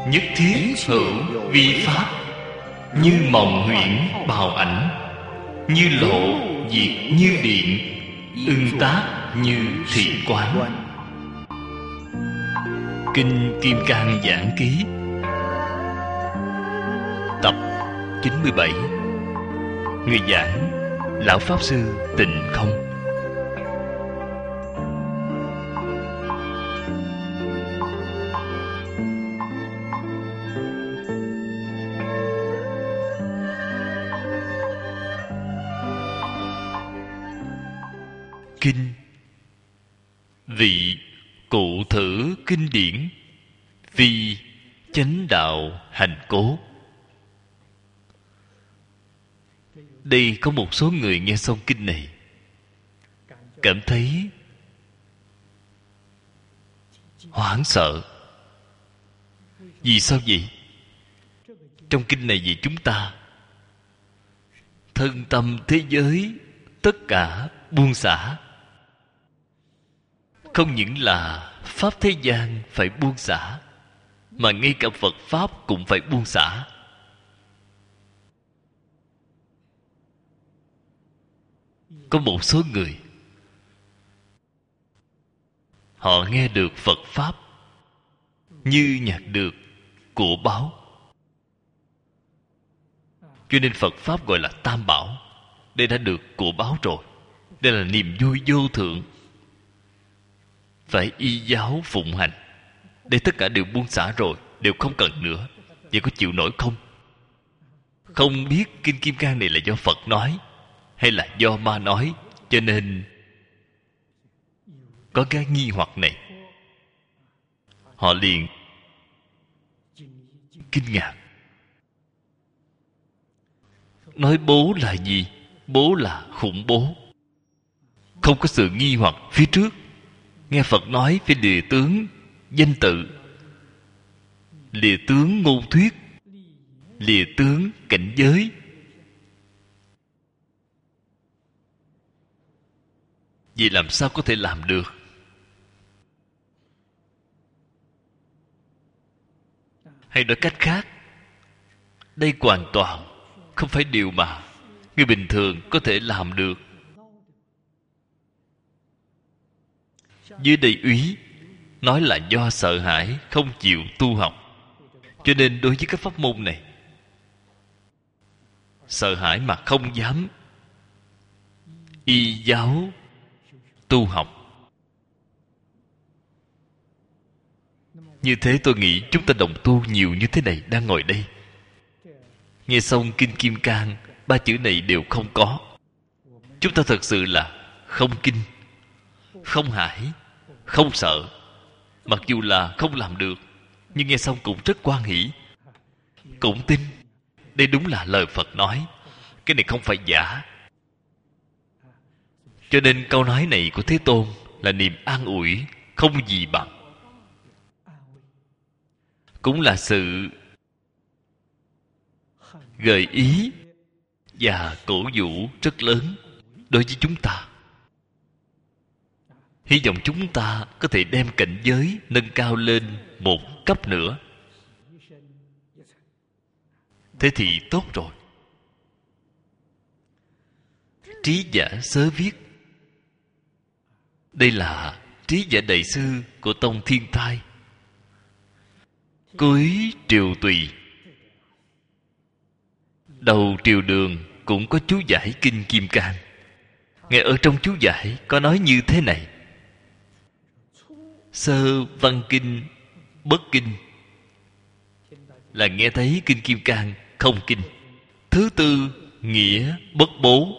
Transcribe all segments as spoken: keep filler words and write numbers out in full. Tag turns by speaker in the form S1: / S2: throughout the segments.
S1: nhất thiết hữu vi pháp, như mộng huyễn bào ảnh, như lộ diệt như điện, ưng tác như thị quán. Kinh Kim Cang Giảng Ký, tập chín mươi bảy. Người giảng Lão Pháp Sư Tịnh Không. Kinh vị cụ thử kinh điển, phi chánh đạo hành cố. Đây có một số người nghe xong kinh này cảm thấy hoảng sợ. Vì sao vậy? Trong kinh này về chúng ta thân tâm thế giới tất cả buông xả. Không những là pháp thế gian phải buông xả, mà ngay cả Phật Pháp cũng phải buông xả. Có một số người họ nghe được Phật Pháp như nhặt được của báu, cho nên Phật Pháp gọi là Tam Bảo. Đây đã được của báu rồi. Đây là niềm vui vô thượng, phải y giáo phụng hành. Đây tất cả đều buông xả rồi, đều không cần nữa. Vậy có chịu nổi không? Không biết Kinh Kim Cang này là do Phật nói hay là do ma nói, cho nên có cái nghi hoặc này. Họ liền kinh ngạc. Nói bố là gì? Bố là khủng bố. Không có sự nghi hoặc phía trước. Nghe Phật nói phải lìa tướng danh tự, lìa tướng ngôn thuyết, lìa tướng cảnh giới. Vì làm sao có thể làm được? Hay nói cách khác, đây hoàn toàn không phải điều mà người bình thường có thể làm được. Dưới đây úy nói là do sợ hãi không chịu tu học, cho nên đối với các pháp môn này sợ hãi mà không dám y giáo tu học. Như thế tôi nghĩ chúng ta đồng tu nhiều như thế này đang ngồi đây, nghe xong Kinh Kim Cang, ba chữ này đều không có. Chúng ta thật sự là không kinh, không hải, không sợ. Mặc dù là không làm được, nhưng nghe xong cũng rất hoan hỷ, cũng tin đây đúng là lời Phật nói. Cái này không phải giả. Cho nên câu nói này của Thế Tôn là niềm an ủi không gì bằng, cũng là sự gợi ý và cổ vũ rất lớn đối với chúng ta. Hy vọng chúng ta có thể đem cảnh giới nâng cao lên một cấp nữa. Thế thì tốt rồi. Trí giả sớ viết. Đây là trí giả đại sư của tông Thiên Thai. Cuối triều Tùy, đầu triều Đường cũng có chú giải Kinh Kim Cang. Nghe ở trong chú giải có nói như thế này: sơ văn kinh bất kinh, là nghe thấy Kinh Kim Cang không kinh. Thứ tư nghĩa bất bố,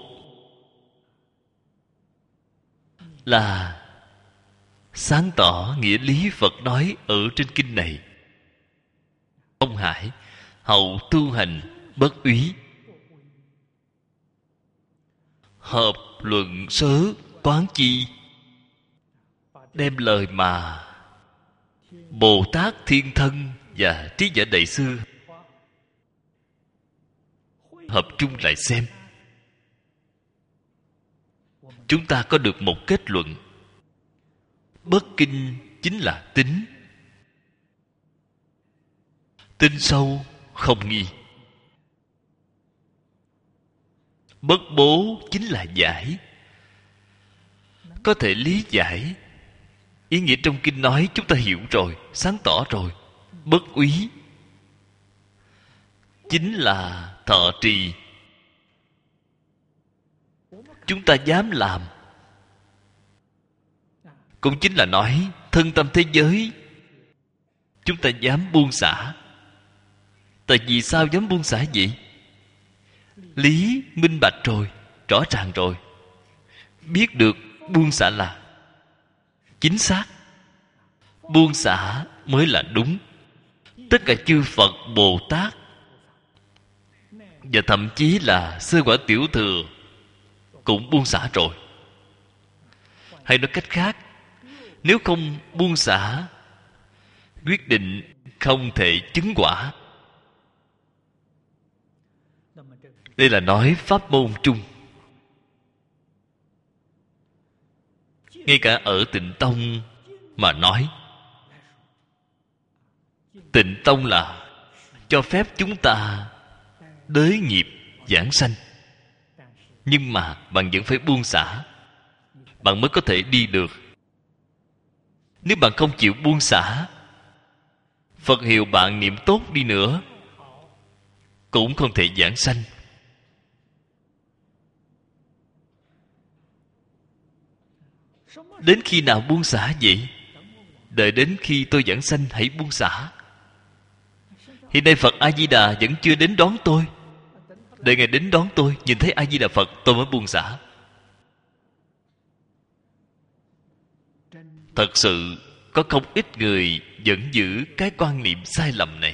S1: là sáng tỏ nghĩa lý Phật nói ở trên kinh này. Không hải, hậu tu hành bất úy, hợp luận sớ quán chi, đem lời mà Bồ Tát Thiên Thân và Trí Giả Đại Sư hợp chung lại xem, chúng ta có được một kết luận: bất kinh chính là tính, tin sâu không nghi. Bất bố chính là giải. Có thể lý giải. Ý nghĩa trong kinh nói chúng ta hiểu rồi, sáng tỏ rồi. Bất úy chính là thọ trì. Chúng ta dám làm, cũng chính là nói thân tâm thế giới chúng ta dám buông xả. Tại vì sao dám buông xả vậy? Lý minh bạch rồi, rõ ràng rồi. Biết được buông xả là chính xác. Buông xả mới là đúng. Tất cả chư Phật Bồ Tát và thậm chí là sơ quả tiểu thừa cũng buông xả rồi. Hay nói cách khác, nếu không buông xả, quyết định không thể chứng quả. Đây là nói pháp môn chung. Ngay cả ở Tịnh Tông mà nói, Tịnh Tông là cho phép chúng ta đới nghiệp giảng sanh. Nhưng mà bạn vẫn phải buông xả, bạn mới có thể đi được. Nếu bạn không chịu buông xả, Phật hiệu bạn niệm tốt đi nữa cũng không thể giảng sanh. Đến khi nào buông xả vậy? Đợi đến khi tôi giảng sanh hãy buông xả. Hiện nay Phật A-di-đà vẫn chưa đến đón tôi. Đợi Ngài đến đón tôi, nhìn thấy A-di-đà Phật, tôi mới buông xả. Thật sự có không ít người vẫn giữ cái quan niệm sai lầm này.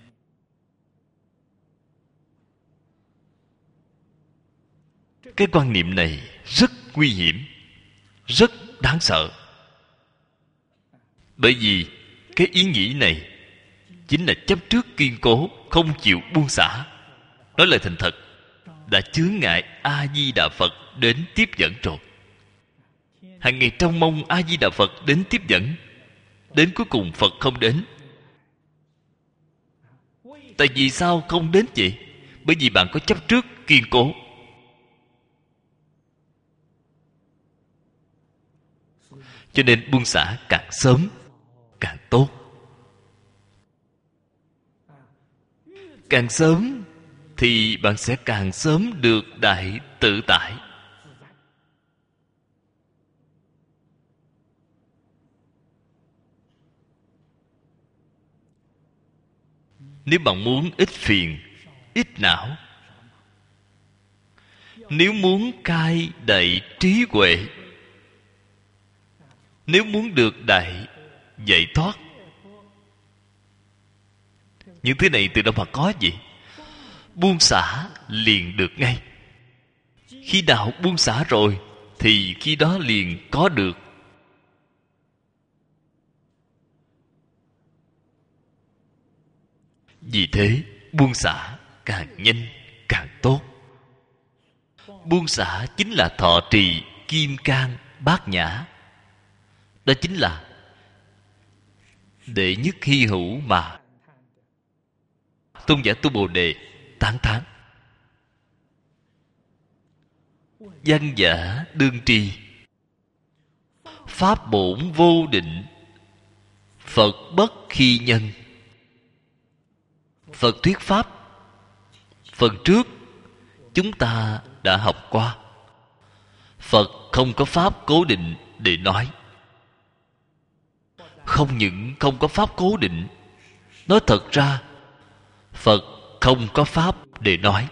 S1: Cái quan niệm này rất nguy hiểm, rất đáng sợ. Bởi vì cái ý nghĩ này chính là chấp trước kiên cố, không chịu buông xả. Nói lời thành thật, đã chướng ngại A-di-đà Phật đến tiếp dẫn rồi. Hàng ngày trông mong A-di-đà Phật đến tiếp dẫn, đến cuối cùng Phật không đến. Tại vì sao không đến vậy? Bởi vì bạn có chấp trước kiên cố. Cho nên buông xả càng sớm càng tốt. Càng sớm thì bạn sẽ càng sớm được đại tự tại. Nếu bạn muốn ít phiền, ít não, nếu muốn cai đậy trí huệ, nếu muốn được đại giải thoát, những thứ này từ đâu mà có gì? Buông xả liền được ngay. Khi nào buông xả rồi thì khi đó liền có được. Vì thế buông xả càng nhanh càng tốt. Buông xả chính là thọ trì kim cang bát nhã. Đó chính là đệ nhất hy hữu mà tôn giả Tu Bồ Đề tán thán. Văn giả đương tri, pháp bổn vô định, Phật bất khi nhân. Phật thuyết pháp phần trước chúng ta đã học qua. Phật không có pháp cố định để nói. Không những không có pháp cố định, nói thật ra Phật không có pháp để nói.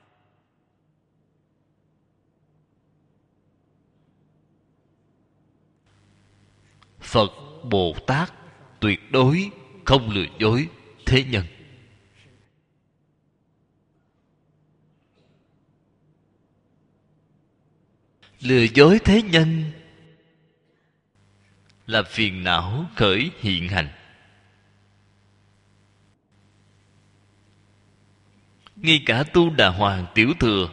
S1: Phật Bồ Tát tuyệt đối không lừa dối thế nhân. Lừa dối thế nhân là phiền não khởi hiện hành. Ngay cả Tu Đà Hoàng Tiểu Thừa,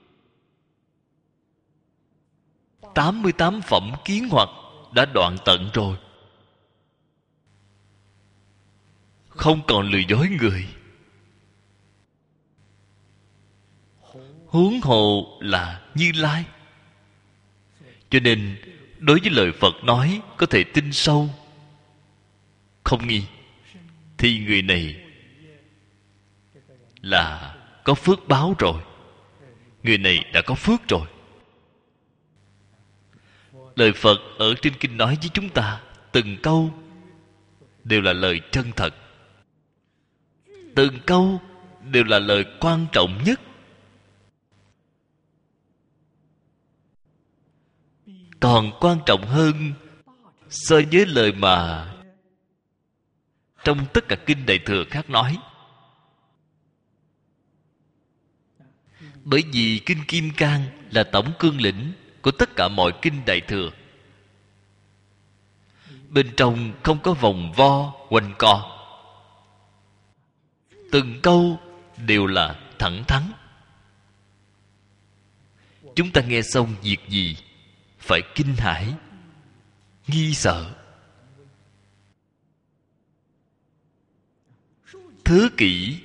S1: tám mươi tám phẩm kiến hoặc đã đoạn tận rồi. không còn lừa dối người. Huống hồ là Như Lai. Cho nên đối với lời Phật nói có thể tin sâu không nghi, thì người này là có phước báo rồi. Người này đã có phước rồi. Lời Phật ở trên kinh nói với chúng ta, từng câu đều là lời chân thật, từng câu đều là lời quan trọng nhất. Còn quan trọng hơn so với lời mà trong tất cả kinh Đại Thừa khác nói. Bởi vì kinh Kim Cang là tổng cương lĩnh của tất cả mọi kinh Đại Thừa. Bên trong không có vòng vo quanh co, từng câu đều là thẳng thắn. Chúng ta nghe xong việc gì phải kinh hãi, nghi sợ. Thứ kỷ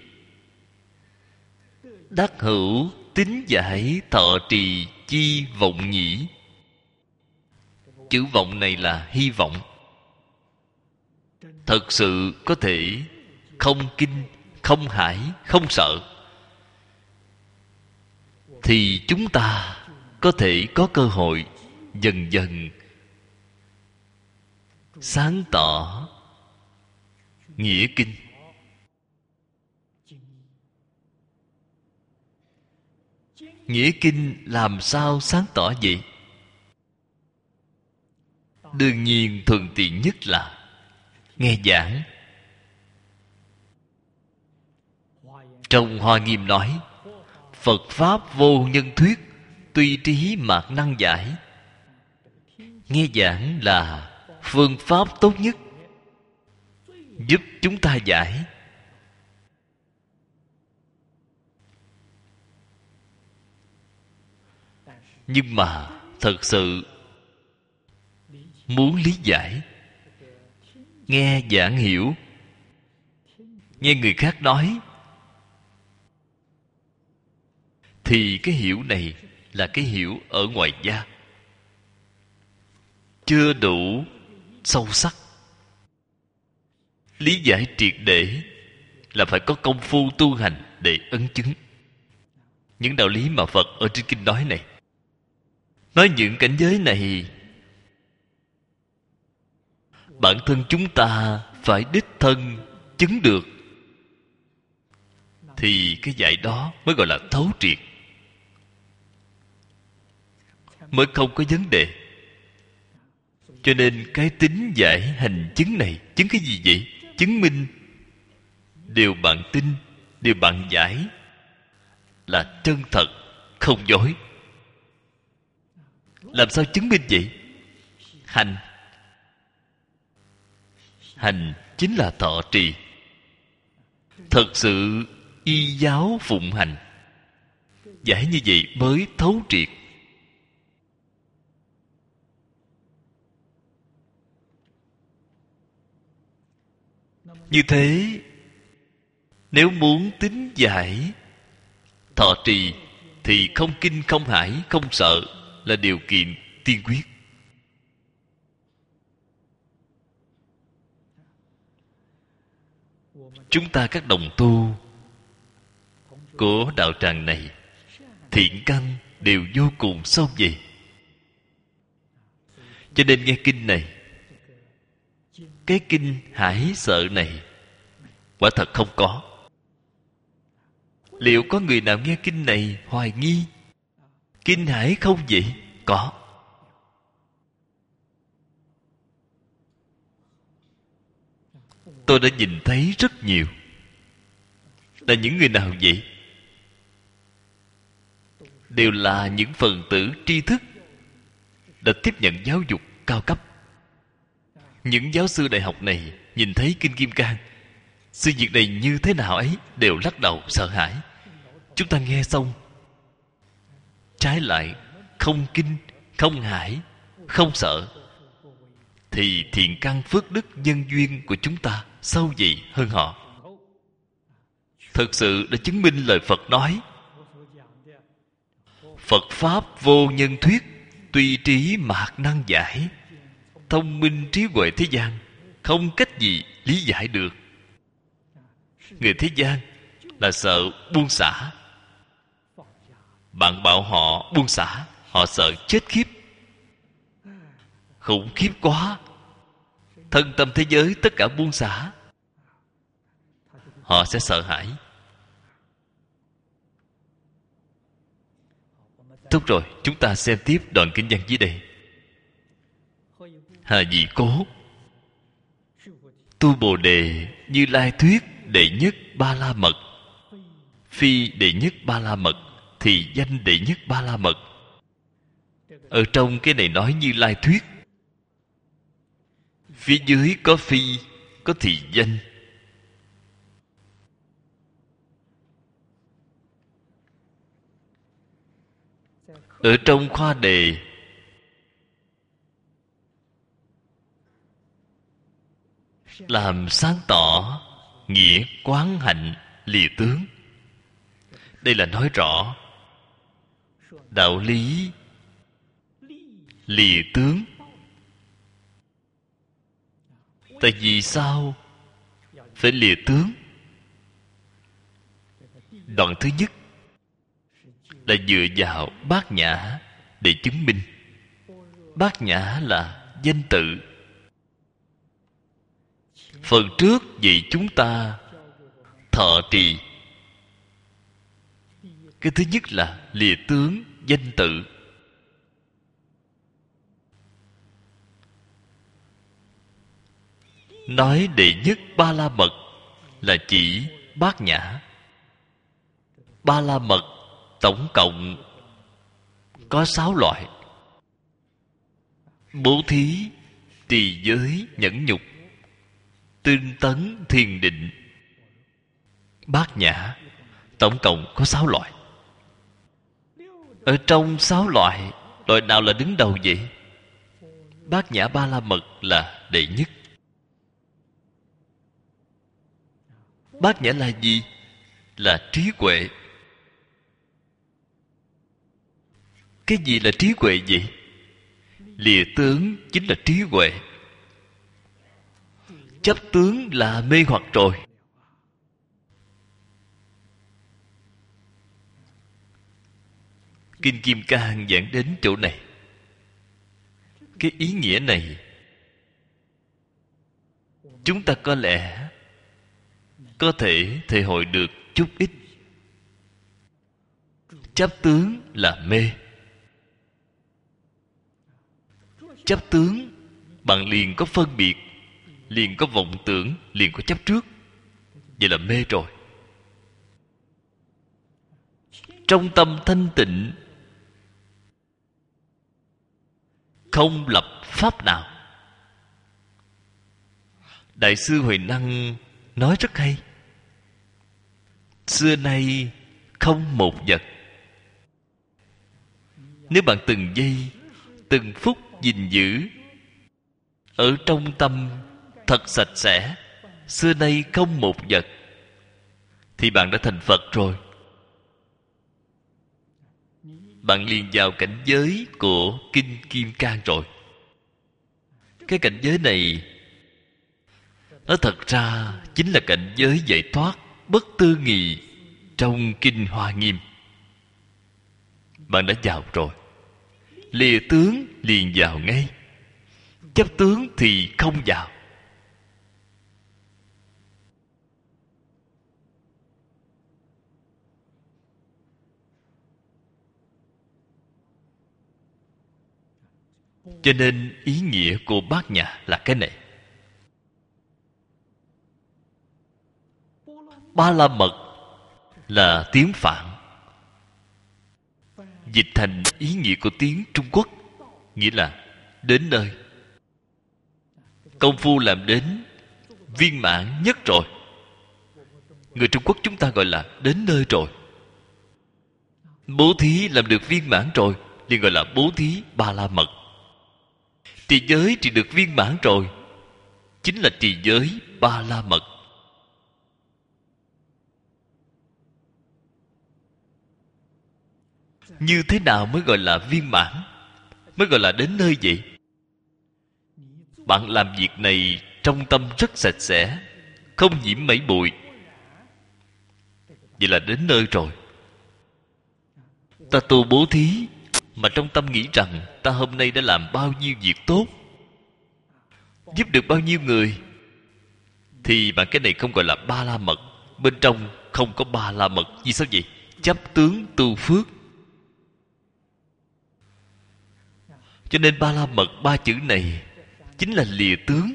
S1: đắc hữu tín giải thọ trì chi vọng nhĩ. Chữ vọng này là hy vọng. Thật sự có thể không kinh, không hãi, không sợ, thì chúng ta có thể có cơ hội dần dần sáng tỏ nghĩa kinh. Nghĩa kinh làm sao sáng tỏ vậy? Đương nhiên thuận tiện nhất là nghe giảng. Trong Hoa Nghiêm nói, Phật Pháp vô nhân thuyết, tuy trí mạt năng giải. Nghe giảng là phương pháp tốt nhất giúp chúng ta giải. Nhưng mà thật sự muốn lý giải, nghe giảng hiểu, nghe người khác nói, thì cái hiểu này là cái hiểu ở ngoài da, chưa đủ sâu sắc. Lý giải triệt để là phải có công phu tu hành để ấn chứng những đạo lý mà Phật ở trên kinh nói này. Nói những cảnh giới này, bản thân chúng ta phải đích thân chứng được, thì cái giải đó mới gọi là thấu triệt, mới không có vấn đề. Cho nên cái tính giải hành chứng này, chứng cái gì vậy? Chứng minh điều bạn tin, điều bạn giải là chân thật, không dối. Làm sao chứng minh vậy? Hành. Hành chính là thọ trì. Thật sự y giáo phụng hành, giải như vậy mới thấu triệt. Như thế, nếu muốn tín giải thọ trì thì không kinh, không hãi, không sợ là điều kiện tiên quyết. Chúng ta các đồng tu của đạo tràng này, thiện căn đều vô cùng sâu dày. Cho nên nghe kinh này, cái kinh hãi sợ này quả thật không có. Liệu có người nào nghe kinh này hoài nghi kinh hãi không vậy? Có. Tôi đã nhìn thấy rất nhiều. Là những người nào vậy? Đều là những phần tử tri thức, đã tiếp nhận giáo dục cao cấp. Những giáo sư đại học này nhìn thấy kinh Kim Cang, sự việc này như thế nào ấy, đều lắc đầu sợ hãi. Chúng ta nghe xong, trái lại không kinh, không hãi, không sợ, thì thiện căn phước đức nhân duyên của chúng ta sâu dày hơn họ. thực sự đã chứng minh lời Phật nói: Phật Pháp vô nhân thuyết, tuy trí mạt năng giải. Thông minh trí huệ thế gian không cách gì lý giải được. Người thế gian là sợ buông xả. Bạn bảo họ buông xả, họ sợ chết khiếp. Khủng khiếp quá. Thân tâm thế giới tất cả buông xả, họ sẽ sợ hãi. Tốt rồi, chúng ta xem tiếp đoạn kinh văn dưới đây. Hà Dị Cố: Tu Bồ Đề Như Lai thuyết đệ nhất Ba La Mật. Phi đệ nhất Ba La Mật thì danh đệ nhất Ba La Mật. Ở trong cái này nói Như Lai thuyết, phía dưới có phi, có thị danh. Ở trong khoa đề làm sáng tỏ nghĩa quán hạnh lìa tướng. Đây là nói rõ đạo lý lìa tướng. Tại vì sao phải lìa tướng? Đoạn thứ nhất là dựa vào Bát Nhã để chứng minh. Bát Nhã là danh tự. Phần trước vì chúng ta thọ trì, cái thứ nhất là lìa tướng danh tự. Nói đệ nhất Ba La Mật là chỉ Bát Nhã. Ba La Mật tổng cộng có sáu loại: bố thí, trì giới, nhẫn nhục, tinh tấn, thiền định. Bát Nhã tổng cộng có sáu loại. Ở trong sáu loại, loại nào là đứng đầu vậy? Bát Nhã Ba La Mật là đệ nhất. Bát Nhã là gì? Là trí huệ. Cái gì là trí huệ vậy? Lìa tướng chính là trí huệ. Chấp tướng là mê hoặc rồi. Kinh Kim Cang giảng đến chỗ này. Cái ý nghĩa này chúng ta có lẽ có thể thể hội được chút ít. Chấp tướng là mê. Chấp tướng, bạn liền có phân biệt, liền có vọng tưởng, liền có chấp trước. Vậy là mê rồi. Trong tâm thanh tịnh không lập pháp nào. Đại sư Huệ Năng nói rất hay: xưa nay không một vật. Nếu bạn từng giây từng phút gìn giữ ở trong tâm thật sạch sẽ, xưa nay không một vật, thì bạn đã thành Phật rồi. Bạn liền vào cảnh giới của Kinh Kim Cang rồi. Cái cảnh giới này nó thật ra chính là cảnh giới giải thoát bất tư nghì trong Kinh Hoa Nghiêm. Bạn đã vào rồi. Lìa tướng liền vào ngay. Chấp tướng thì không vào. Cho nên ý nghĩa của Bát Nhã là cái này. Ba La Mật là tiếng Phạn, dịch thành ý nghĩa của tiếng Trung Quốc, nghĩa là đến nơi. Công phu làm đến viên mãn nhất rồi. Người Trung Quốc chúng ta gọi là đến nơi rồi. Bố thí làm được viên mãn rồi, liền gọi là bố thí Ba La Mật. Trì giới trì được viên mãn rồi, chính là trì giới Ba La Mật. Như thế nào mới gọi là viên mãn, mới gọi là đến nơi vậy? Bạn làm việc này trong tâm rất sạch sẽ, không nhiễm mảy bụi, vậy là đến nơi rồi. Ta tu bố thí mà trong tâm nghĩ rằng ta hôm nay đã làm bao nhiêu việc tốt, giúp được bao nhiêu người, thì bạn cái này không gọi là ba la mật. Bên trong không có ba la mật. Vì sao vậy? Chấp tướng tu phước. Cho nên ba la mật ba chữ này chính là lìa tướng.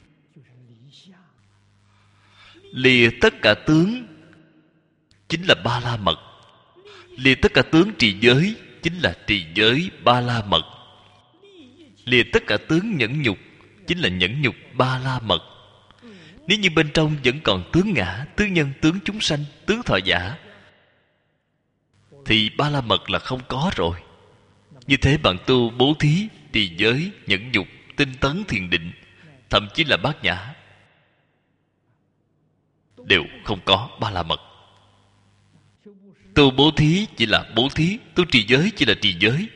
S1: Lìa tất cả tướng chính là ba la mật. Lìa tất cả tướng trì giới chính là trì giới ba la mật. Lìa tất cả tướng nhẫn nhục chính là nhẫn nhục ba la mật. Nếu như bên trong vẫn còn tướng ngã, tướng nhân, tướng chúng sanh, tướng thọ giả, thì ba la mật là không có rồi. Như thế bạn tu bố thí, trì giới, nhẫn nhục, tinh tấn, thiền định, thậm chí là bát nhã, đều không có ba la mật. Tu bố thí chỉ là bố thí, tu trì giới chỉ là trì giới.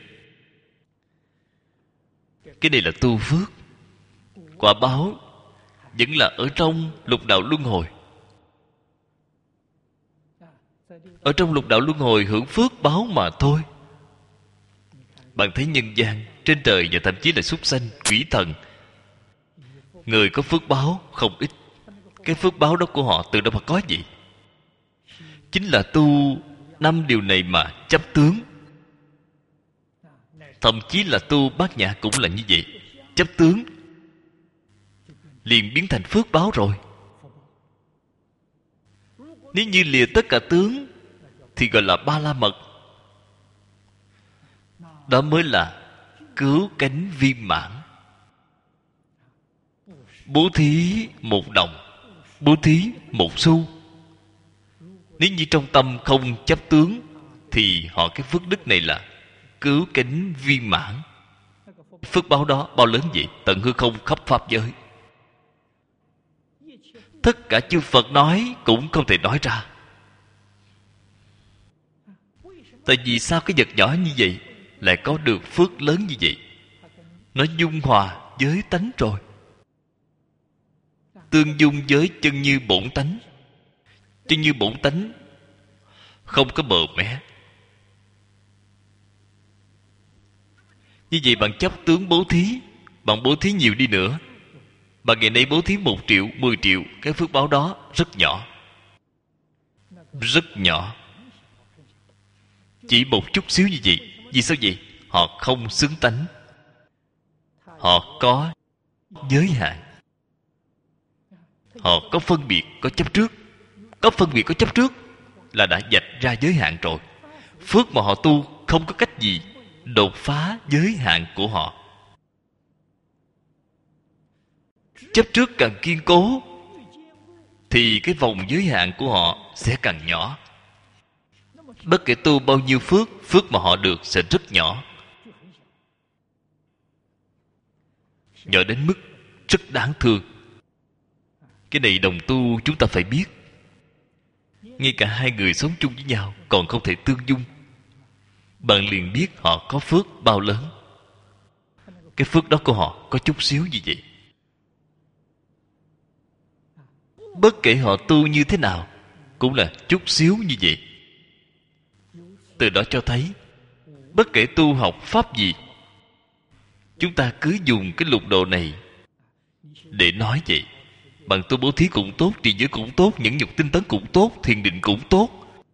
S1: Cái này là tu phước. Quả báo vẫn là ở trong lục đạo luân hồi. Ở trong lục đạo luân hồi hưởng phước báo mà thôi. Bạn thấy nhân gian, trên trời và thậm chí là súc sanh, quỷ thần, người có phước báo không ít. Cái phước báo đó của họ từ đâu mà có gì? Chính là tu năm điều này mà chấp tướng. Thậm chí là tu bát nhã cũng là như vậy. Chấp tướng liền biến thành phước báo rồi. Nếu như lìa tất cả tướng thì gọi là ba la mật. Đó mới là cứu cánh viên mãn. Bố thí một đồng, bố thí một xu, nếu như trong tâm không chấp tướng, thì họ cái phước đức này là cứu cánh viên mãn. Phước báo đó bao lớn vậy? Tận hư không khắp pháp giới, tất cả chư Phật nói cũng không thể nói ra. Tại vì sao cái vật nhỏ như vậy lại có được phước lớn như vậy? Nó dung hòa với tánh rồi, tương dung với chân như bổn tánh. Chân như bổn tánh không có bờ mé. Như vậy bạn chấp tướng bố thí, bạn bố thí nhiều đi nữa, bạn ngày nay bố thí một triệu, mười triệu, cái phước báo đó rất nhỏ, rất nhỏ, chỉ một chút xíu như vậy. Vì sao vậy? Họ không xứng tánh, họ có giới hạn, họ có phân biệt, có chấp trước. Có phân biệt, có chấp trước là đã vạch ra giới hạn rồi. Phước mà họ tu không có cách gì đột phá giới hạn của họ. Chấp trước càng kiên cố thì cái vòng giới hạn của họ sẽ càng nhỏ. Bất kể tu bao nhiêu phước, phước mà họ được sẽ rất nhỏ, nhỏ đến mức rất đáng thương. Cái này đồng tu chúng ta phải biết. Ngay cả hai người sống chung với nhau còn không thể tương dung, bạn liền biết họ có phước bao lớn. Cái phước đó của họ có chút xíu như vậy. Bất kể họ tu như thế nào cũng là chút xíu như vậy. Từ đó cho thấy bất kể tu học pháp gì, chúng ta cứ dùng cái lục độ này để nói vậy. Bạn tu bố thí cũng tốt, trì giới cũng tốt, nhẫn nhục tinh tấn cũng tốt, thiền định cũng tốt.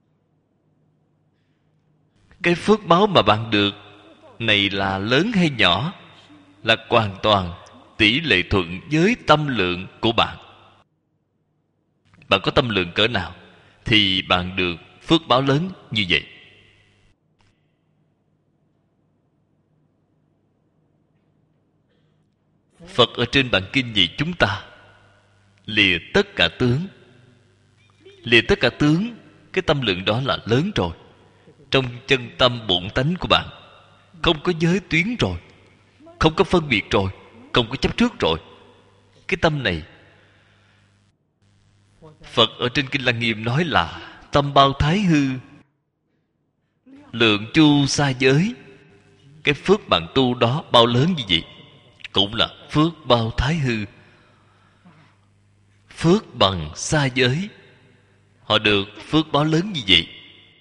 S1: Cái phước báo mà bạn được này là lớn hay nhỏ là hoàn toàn tỷ lệ thuận với tâm lượng của bạn. Bạn có tâm lượng cỡ nào thì bạn được phước báo lớn như vậy. Phật ở trên bản kinh dạy chúng ta lìa tất cả tướng. Lìa tất cả tướng, cái tâm lượng đó là lớn rồi. Trong chân tâm bổn tánh của bạn không có giới tuyến rồi, không có phân biệt rồi, không có chấp trước rồi. Cái tâm này, Phật ở trên Kinh Lăng Nghiêm nói là tâm bao thái hư, Lượng chu sa giới. Cái phước bạn tu đó bao lớn như vậy, cũng là phước bao thái hư. Phước bằng sa giới, họ được phước báo lớn như vậy.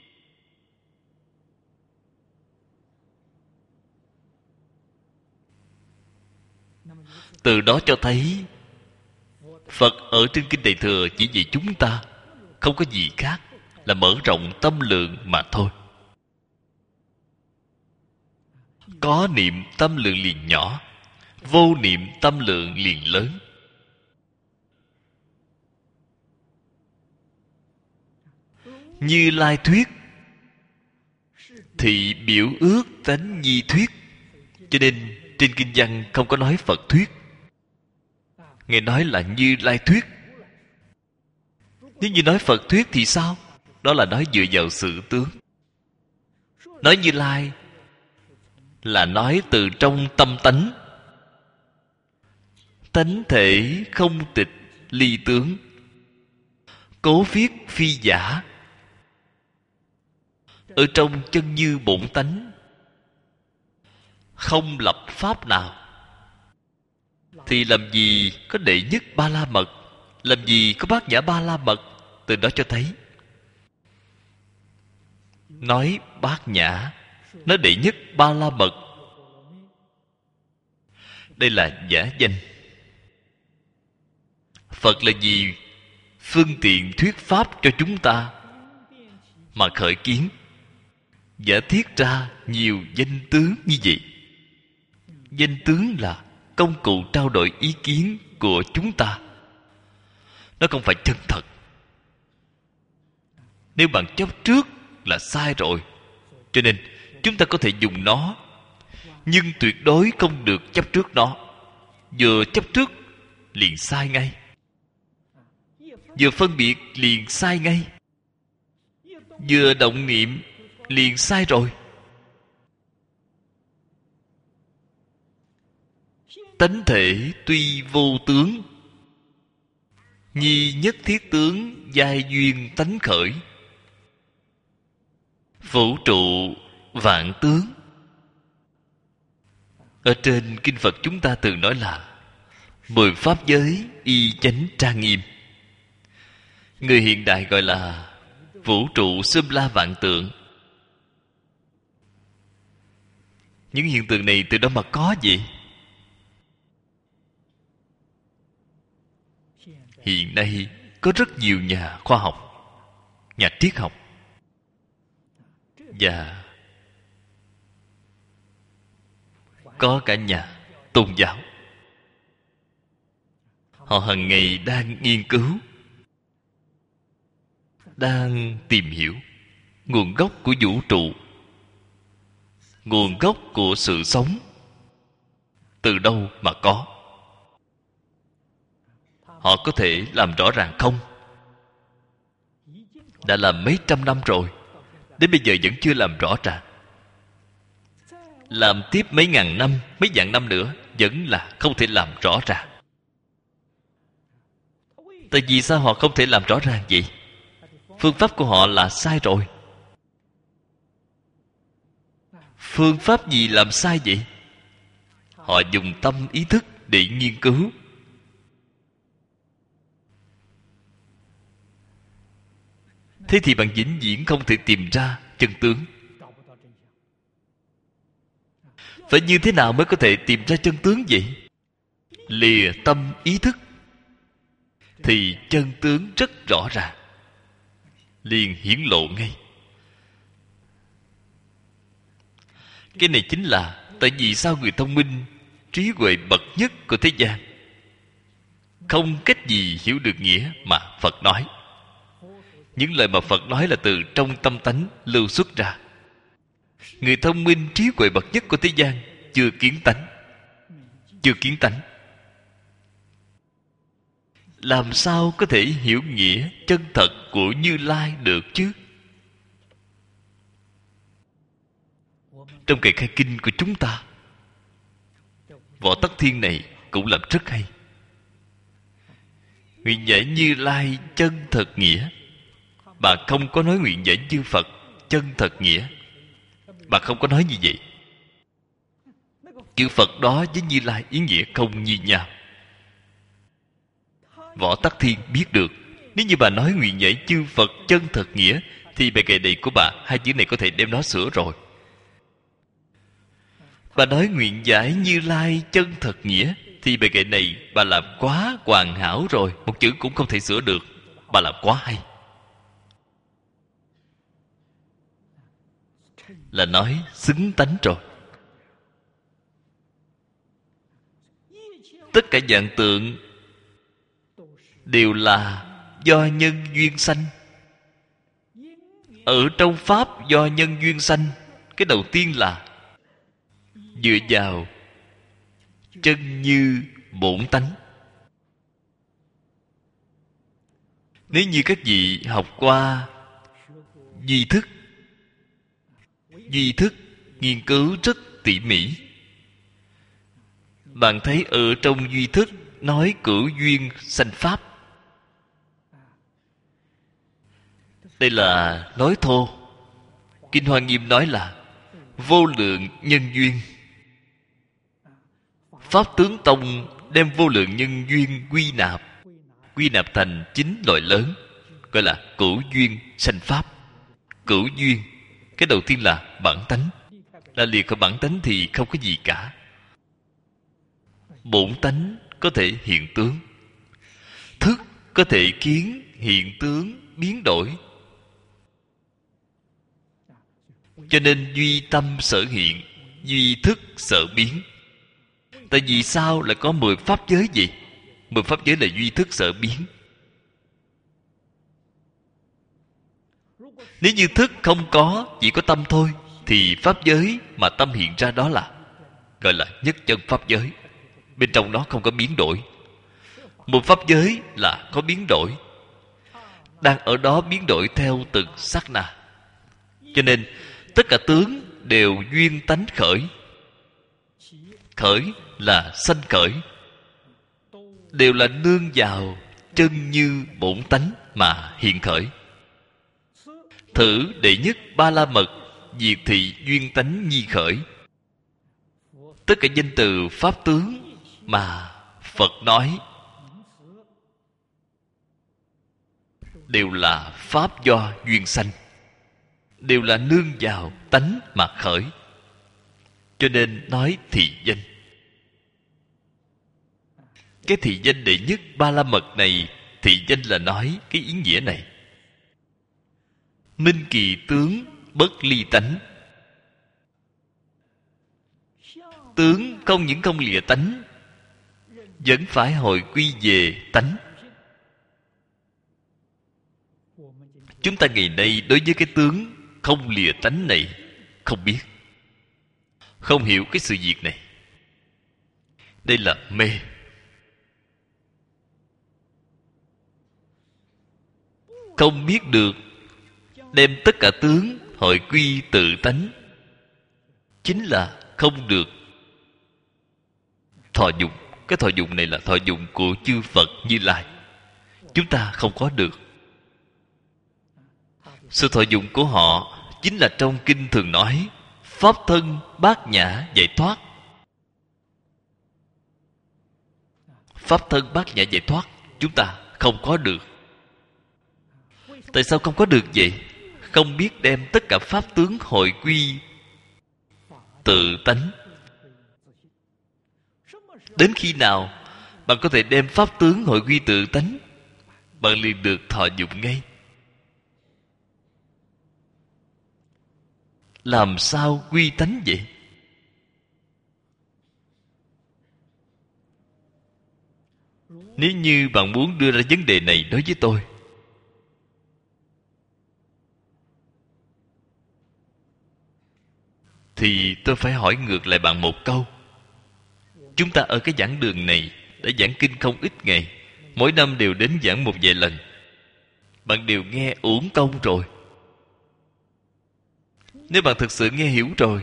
S1: Từ đó cho thấy Phật ở trên Kinh Đại Thừa chỉ vì chúng ta, không có gì khác, là mở rộng tâm lượng mà thôi. Có niệm tâm lượng liền nhỏ, vô niệm tâm lượng liền lớn. Như Lai thuyết thì biểu ước tánh nhi thuyết. Cho nên trên kinh văn không có nói Phật thuyết, Ngài nói là Như Lai thuyết. Nếu như nói Phật thuyết thì sao? Đó là nói dựa vào sự tướng. Nói Như Lai là nói từ trong tâm tánh. Tánh thể không tịch ly tướng, cố viết phi giả. Ở trong chân như bổn tánh, không lập pháp nào, thì làm gì có đệ nhất ba la mật, làm gì có bát nhã ba la mật. Từ đó cho thấy nói bát nhã, nói đệ nhất ba la mật, đây là giả danh. Phật là gì? Phương tiện thuyết pháp cho chúng ta mà khởi kiến, giả thiết ra nhiều danh tướng như vậy. Danh tướng là công cụ trao đổi ý kiến của chúng ta, nó không phải chân thật. Nếu bạn chấp trước là sai rồi. Cho nên chúng ta có thể dùng nó, nhưng tuyệt đối không được chấp trước nó. Vừa chấp trước liền sai ngay, vừa phân biệt liền sai ngay, vừa động niệm liền sai rồi. Tánh thể tuy vô tướng, nhi nhất thiết tướng giai duyên tánh khởi. Vũ trụ vạn tướng. Ở trên kinh Phật chúng ta thường nói là mười pháp giới y chánh trang nghiêm. Người hiện đại gọi là vũ trụ xâm la vạn tượng. Những hiện tượng này từ đâu mà có vậy? Hiện nay có rất nhiều nhà khoa học, nhà triết học và có cả nhà tôn giáo. Họ hàng ngày đang nghiên cứu, đang tìm hiểu nguồn gốc của vũ trụ, nguồn gốc của sự sống từ đâu mà có. Họ có thể làm rõ ràng không? Đã làm mấy trăm năm rồi, đến bây giờ vẫn chưa làm rõ ràng. Làm tiếp mấy ngàn năm, mấy vạn năm nữa vẫn là không thể làm rõ ràng. Tại vì sao họ không thể làm rõ ràng vậy? Phương pháp của họ là sai rồi. Phương pháp gì làm sai vậy? Họ dùng tâm ý thức để nghiên cứu. Thế thì bạn vĩnh viễn không thể tìm ra chân tướng. Phải như thế nào mới có thể tìm ra chân tướng vậy? Lìa tâm ý thức thì chân tướng rất rõ ràng, liền hiển lộ ngay. Cái này chính là tại vì sao người thông minh, trí huệ bậc nhất của thế gian không cách gì hiểu được nghĩa mà Phật nói. Những lời mà Phật nói là từ trong tâm tánh lưu xuất ra. Người thông minh trí huệ bậc nhất của thế gian chưa kiến tánh. Chưa kiến tánh làm sao có thể hiểu nghĩa chân thật của Như Lai được chứ? Trong kệ khai kinh của chúng ta, Võ Tắc Thiên này cũng làm rất hay. Nguyện giải Như Lai chân thật nghĩa, bà không có nói nguyện giải chư Phật chân thật nghĩa. bạn không có nói như vậy. Chữ Phật đó với Như Lai ý nghĩa không như nhau. Võ Tắc Thiên biết được, nếu như bà nói nguyện giải chư Phật chân thật nghĩa, thì bài kệ này của bà, hai chữ này có thể đem nó sửa rồi. Bà nói nguyện giải Như Lai chân thật nghĩa, thì bài kệ này bà làm quá hoàn hảo rồi, một chữ cũng không thể sửa được. Bà làm quá hay, là nói xứng tánh rồi. Tất cả vạn tượng đều là do nhân duyên sanh. Ở trong Pháp do nhân duyên sanh, cái đầu tiên là dựa vào chân như bổn tánh. Nếu như các vị học qua duy thức, duy thức nghiên cứu rất tỉ mỉ, bạn thấy ở trong duy thức nói cửu duyên sanh Pháp. Đây là nói thô. Kinh Hoa Nghiêm nói là vô lượng nhân duyên. Pháp Tướng Tông đem vô lượng nhân duyên quy nạp, quy nạp thành chín loại lớn, gọi là cửu duyên sanh Pháp. Cửu duyên, cái đầu tiên là bản tánh. Là liệt khỏi bản tánh thì không có gì cả. Bổn tánh có thể hiện tướng, thức có thể kiến hiện tướng biến đổi. Cho nên duy tâm sở hiện, duy thức sở biến. Tại vì sao lại có mười pháp giới gì? Mười pháp giới là duy thức sở biến. Nếu như thức không có, chỉ có tâm thôi, thì pháp giới mà tâm hiện ra đó là gọi là nhất chân pháp giới. Bên trong đó không có biến đổi. Một pháp giới là có biến đổi, đang ở đó biến đổi theo từng sát na. Cho nên tất cả tướng đều duyên tánh khởi. Khởi là sanh khởi, đều là nương vào chân như bổn tánh mà hiện khởi. Thử đệ nhất ba la mật, diệt thị duyên tánh nhi khởi. Tất cả danh từ pháp tướng mà Phật nói đều là pháp do duyên sanh, đều là nương vào tánh mà khởi. Cho nên nói thị danh. Cái thị danh đệ nhất ba la mật này, thị danh là nói cái ý nghĩa này. Minh kỳ tướng bất ly tánh. Tướng không những không lìa tánh, vẫn phải hồi quy về tánh. Chúng ta ngày nay đối với cái tướng không lìa tánh này không biết, không hiểu cái sự việc này. Đây là mê. Không biết được đem tất cả tướng hội quy tự tánh, chính là không được thọ dụng. Cái thọ dụng này là thọ dụng của chư Phật Như Lai, chúng ta không có được. Sự thọ dụng của họ chính là trong kinh thường nói pháp thân bát nhã giải thoát. Pháp thân bát nhã giải thoát chúng ta không có được. Tại sao không có được vậy? Không biết đem tất cả pháp tướng hội quy tự tánh. Đến khi nào bạn có thể đem pháp tướng hội quy tự tánh, bạn liền được thọ dụng ngay. Làm sao quy tánh vậy? Nếu như bạn muốn đưa ra vấn đề này đối với tôi, thì tôi phải hỏi ngược lại bạn một câu. Chúng ta ở cái giảng đường này đã giảng kinh không ít ngày, mỗi năm đều đến giảng một vài lần. Bạn đều nghe uổng công rồi. Nếu bạn thực sự nghe hiểu rồi,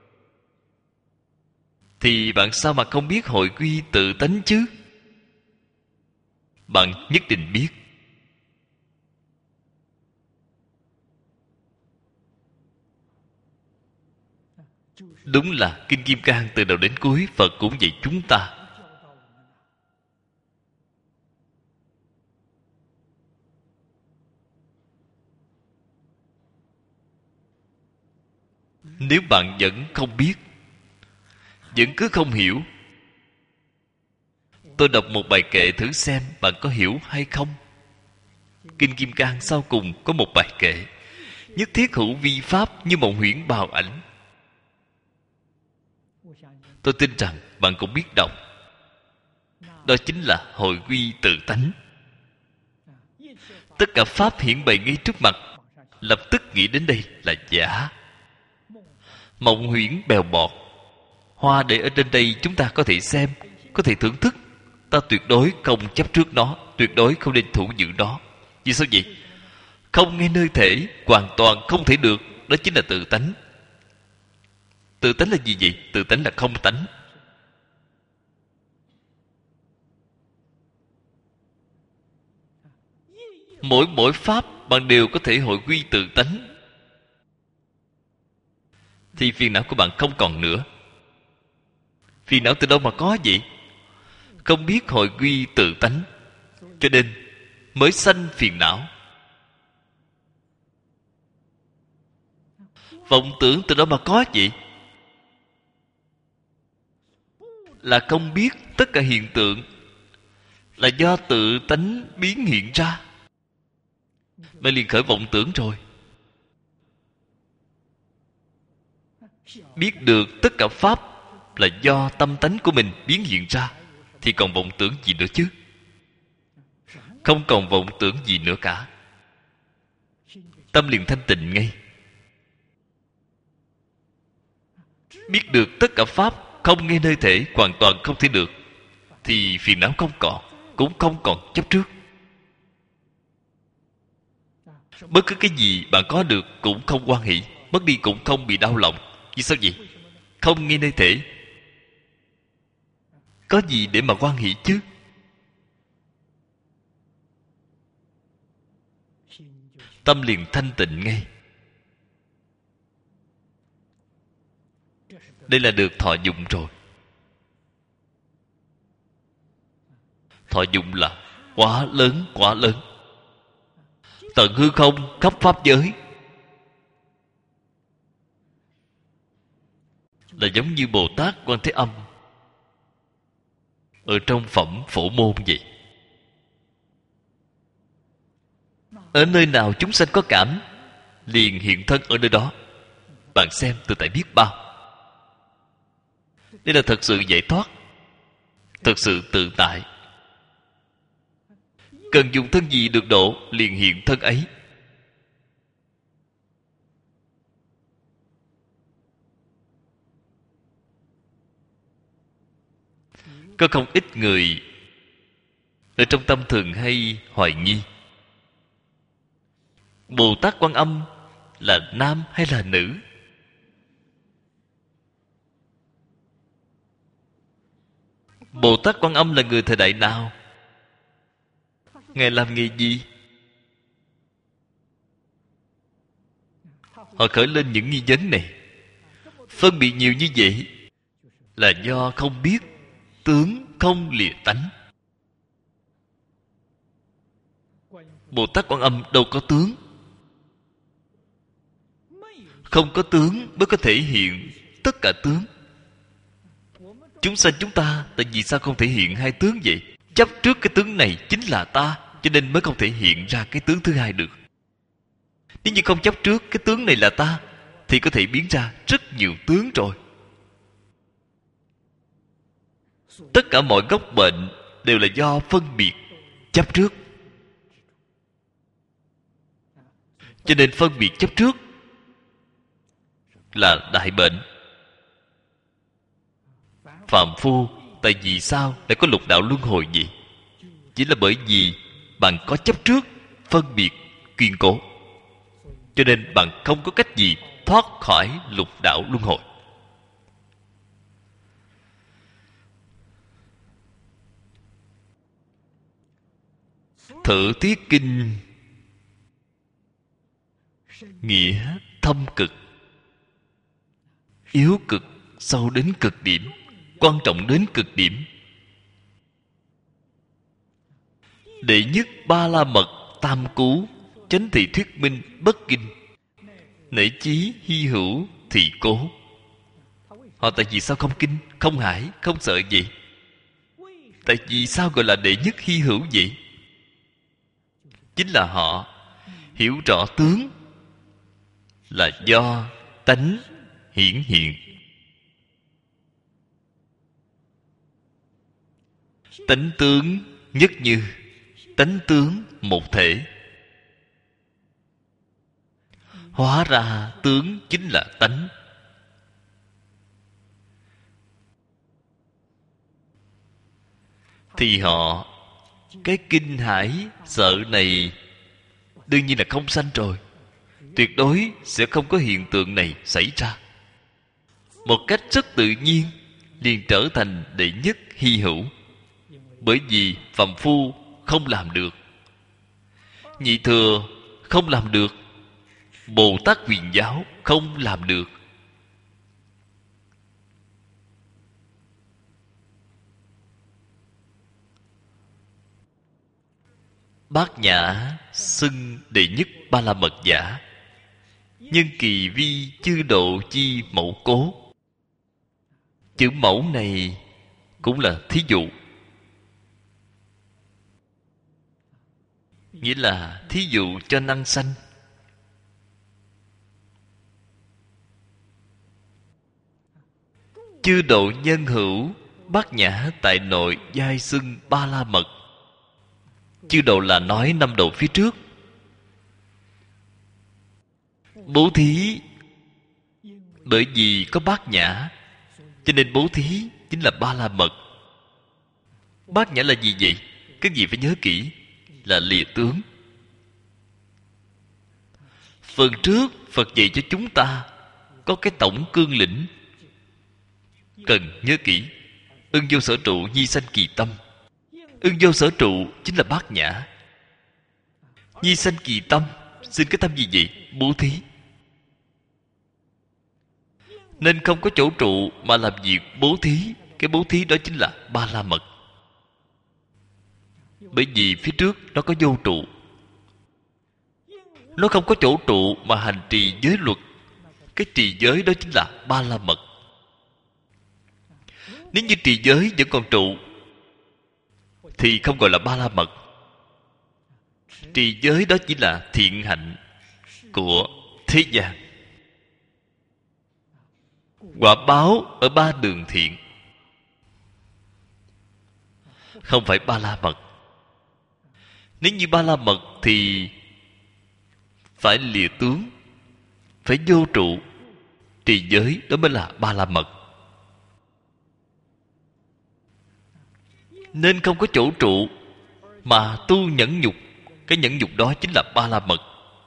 S1: thì bạn sao mà không biết hội quy tự tánh chứ? Bạn nhất định biết. Đúng là Kinh Kim Cang từ đầu đến cuối Phật cũng dạy chúng ta. Nếu bạn vẫn không biết, vẫn cứ không hiểu, tôi đọc một bài kệ thử xem bạn có hiểu hay không. Kinh Kim Cang sau cùng có một bài kệ: nhất thiết hữu vi pháp, như mộng huyễn bào ảnh. Tôi tin rằng bạn cũng biết đọc. Đó chính là hội quy tự tánh. Tất cả pháp hiển bày ngay trước mặt, lập tức nghĩ đến đây là giả. Mộng huyễn bèo bọt, hoa để ở trên đây chúng ta có thể xem, có thể thưởng thức. Ta tuyệt đối không chấp trước nó, tuyệt đối không nên thủ giữ nó. Vì sao vậy? Không nghe nơi thể, hoàn toàn không thể được. Đó chính là tự tánh. Tự tánh là gì vậy? Tự tánh là không tánh. Mỗi mỗi pháp bạn đều có thể hội quy tự tánh, thì phiền não của bạn không còn nữa. Phiền não từ đâu mà có vậy? Không biết hội quy tự tánh, cho nên mới sanh phiền não. Vọng tưởng từ đó mà có vậy? Là không biết tất cả hiện tượng là do tự tánh biến hiện ra, mà liền khởi vọng tưởng rồi. Biết được tất cả pháp là do tâm tánh của mình biến hiện ra, thì còn vọng tưởng gì nữa chứ? Không còn vọng tưởng gì nữa cả. Tâm liền thanh tịnh ngay. Biết được tất cả pháp không nghe nơi thể, hoàn toàn không thể được, thì phiền não không còn, cũng không còn chấp trước. Bất cứ cái gì bạn có được cũng không hoan hỷ, mất đi cũng không bị đau lòng. Vì sao vậy? Không nghe nơi thể, có gì để mà hoan hỷ chứ? Tâm liền thanh tịnh ngay. Đây là được thọ dụng rồi. Thọ dụng là quá lớn, quá lớn. Tận hư không, khắp pháp giới, là giống như Bồ Tát Quan Thế Âm ở trong phẩm Phổ Môn vậy. Ở nơi nào chúng sanh có cảm, liền hiện thân ở nơi đó. Bạn xem từ tại biết bao. Đây là thật sự giải thoát, thật sự tự tại. Cần dùng thân gì được độ, liền hiện thân ấy. Có không ít người ở trong tâm thường hay hoài nghi: Bồ Tát Quan Âm là nam hay là nữ? Bồ Tát Quan Âm là người thời đại nào? Ngài làm nghề gì? Họ khởi lên những nghi vấn này. Phân biệt nhiều như vậy là do không biết tướng không lìa tánh. Bồ Tát Quan Âm đâu có tướng. Không có tướng mới có thể hiện tất cả tướng. Chúng sanh chúng ta tại vì sao không thể hiện hai tướng vậy? Chấp trước cái tướng này chính là ta, cho nên mới không thể hiện ra cái tướng thứ hai được. Nếu như không chấp trước cái tướng này là ta, thì có thể biến ra rất nhiều tướng rồi. Tất cả mọi gốc bệnh đều là do phân biệt chấp trước. Cho nên phân biệt chấp trước là đại bệnh. Phàm phu tại vì sao lại có lục đạo luân hồi vậy? Chỉ là bởi vì bạn có chấp trước, phân biệt kiên cố, cho nên bạn không có cách gì thoát khỏi lục đạo luân hồi. Thử Tiết Kinh nghĩa thâm cực, yếu cực sâu đến cực điểm, quan trọng đến cực điểm. Đệ nhất ba la mật tam cú, chánh thị thuyết minh bất kinh, nể chí hy hữu thị cố. Họ tại vì sao không kinh, không hải, không sợ vậy? Tại vì sao gọi là đệ nhất hy hữu vậy? Chính là họ hiểu rõ tướng là do tánh hiển hiện. Tánh tướng nhất như, tánh tướng một thể. Hóa ra tướng chính là tánh. Thì họ cái kinh hãi sợ này đương nhiên là không sanh rồi. Tuyệt đối sẽ không có hiện tượng này xảy ra. Một cách rất tự nhiên liền trở thành đệ nhất hy hữu. Bởi vì phàm phu không làm được, nhị thừa không làm được, Bồ Tát Huyền Giáo không làm được. Bát Nhã xưng đệ nhất ba la mật giả, nhân kỳ vi chư độ chi mẫu cố. Chữ mẫu này cũng là thí dụ, nghĩa là thí dụ cho năng sanh. Chư độ nhân hữu, Bát Nhã tại nội giai xưng ba la mật. Chư độ là nói năm độ phía trước. Bố thí, bởi vì có Bát Nhã cho nên bố thí chính là ba la mật. Bát Nhã là gì vậy? Các vị phải nhớ kỹ, là lìa tướng. Phần trước Phật dạy cho chúng ta có cái tổng cương lĩnh, cần nhớ kỹ. Ưng vô sở trụ, nhi sanh kỳ tâm. Ưng vô sở trụ chính là Bát Nhã. Nhi sanh kỳ tâm, xin cái tâm gì vậy? Bố thí. Nên không có chỗ trụ mà làm việc bố thí. Cái bố thí đó chính là ba la mật. Bởi vì phía trước nó có vô trụ, nó không có chỗ trụ mà hành trì giới luật. Cái trì giới đó chính là ba la mật. Nếu như trì giới vẫn còn trụ thì không gọi là ba la mật. Trì giới đó chỉ là thiện hạnh của thế gian. Quả báo ở ba đường thiện, không phải ba la mật. Nếu như ba la mật thì phải lìa tướng, phải vô trụ. Trì giới đó mới là ba la mật. Nên không có chỗ trụ mà tu nhẫn nhục. Cái nhẫn nhục đó chính là ba la mật.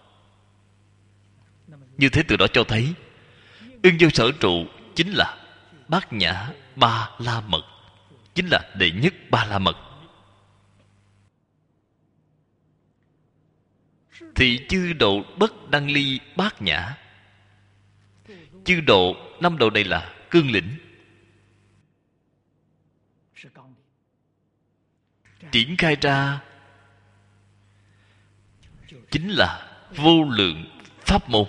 S1: Như thế từ đó cho thấy ưng vô sở trụ chính là Bát Nhã ba la mật, chính là đệ nhất ba la mật. Thì chư độ bất đăng ly Bát Nhã. Chư độ, năm độ này là cương lĩnh, triển khai ra chính là vô lượng pháp môn.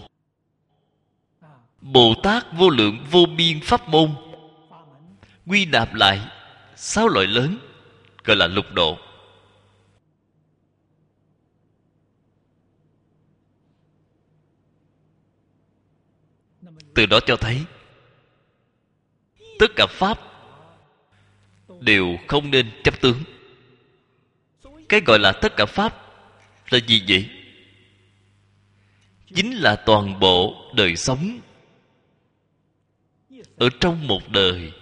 S1: Bồ Tát vô lượng vô biên pháp môn quy nạp lại sáu loại lớn, gọi là lục độ. Từ đó cho thấy tất cả pháp đều không nên chấp tướng. Cái gọi là tất cả pháp là gì vậy? Chính là toàn bộ đời sống ở trong một đời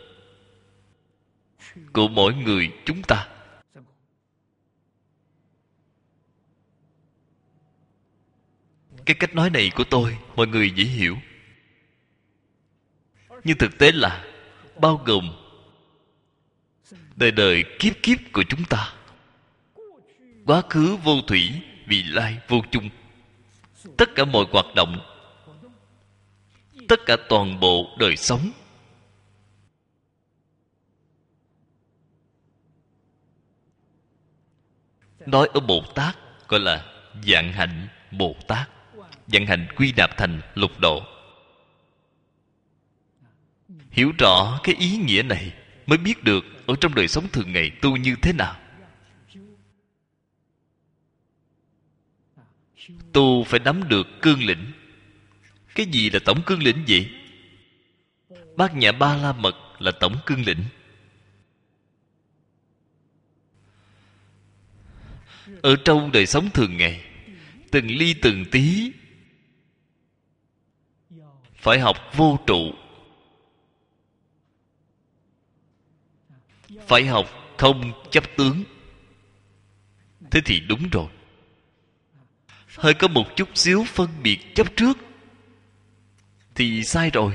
S1: của mỗi người chúng ta. Cái cách nói này của tôi mọi người dễ hiểu, nhưng thực tế là bao gồm đời đời kiếp kiếp của chúng ta. Quá khứ vô thủy, vị lai vô chung. Tất cả mọi hoạt động, tất cả toàn bộ đời sống nói ở Bồ Tát gọi là vạn hạnh Bồ Tát. Vạn hạnh quy nạp thành lục độ. Hiểu rõ cái ý nghĩa này mới biết được ở trong đời sống thường ngày tu như thế nào. Tu phải nắm được cương lĩnh. Cái gì là tổng cương lĩnh vậy? Bát Nhã Ba La Mật là tổng cương lĩnh. Ở trong đời sống thường ngày, từng ly từng tí phải học vô trụ, phải học không chấp tướng. Thế thì đúng rồi. Hơi có một chút xíu phân biệt chấp trước thì sai rồi.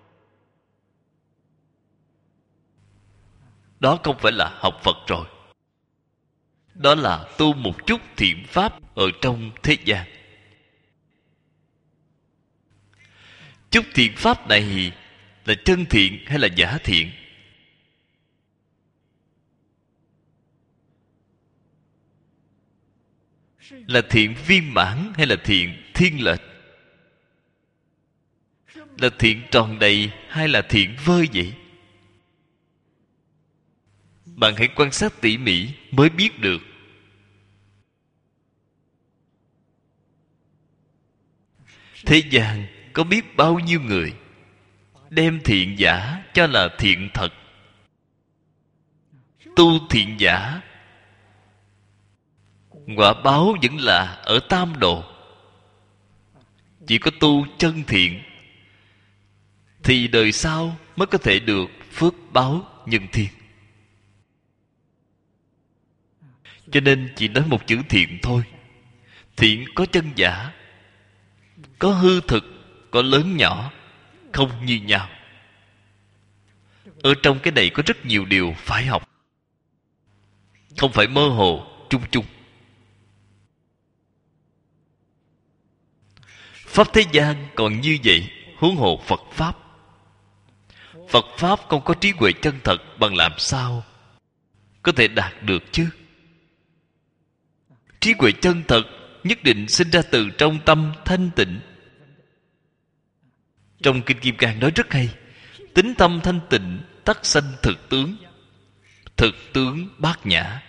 S1: Đó không phải là học Phật rồi. Đó là tu một chút thiện pháp ở trong thế gian. Chút thiện pháp này là chân thiện hay là giả thiện? Là thiện viên mãn hay là thiện thiên lệch? Là thiện tròn đầy hay là thiện vơi vậy? Bạn hãy quan sát tỉ mỉ mới biết được. Thế gian có biết bao nhiêu người đem thiện giả cho là thiện thật. Tu thiện giả, quả báo vẫn là ở tam độ. Chỉ có tu chân thiện thì đời sau mới có thể được phước báo nhân thiên. Cho nên chỉ nói một chữ thiện thôi. Thiện có chân giả, có hư thực, có lớn nhỏ, không như nhau. Ở trong cái này có rất nhiều điều phải học, không phải mơ hồ, chung chung. Pháp thế gian còn như vậy, huống hồ Phật Pháp. Phật Pháp không có trí huệ chân thật, bằng làm sao có thể đạt được chứ? Trí huệ chân thật nhất định sinh ra từ trong tâm thanh tịnh. Trong Kinh Kim Cang nói rất hay: tính tâm thanh tịnh tắc sanh thực tướng. Thực tướng bát nhã.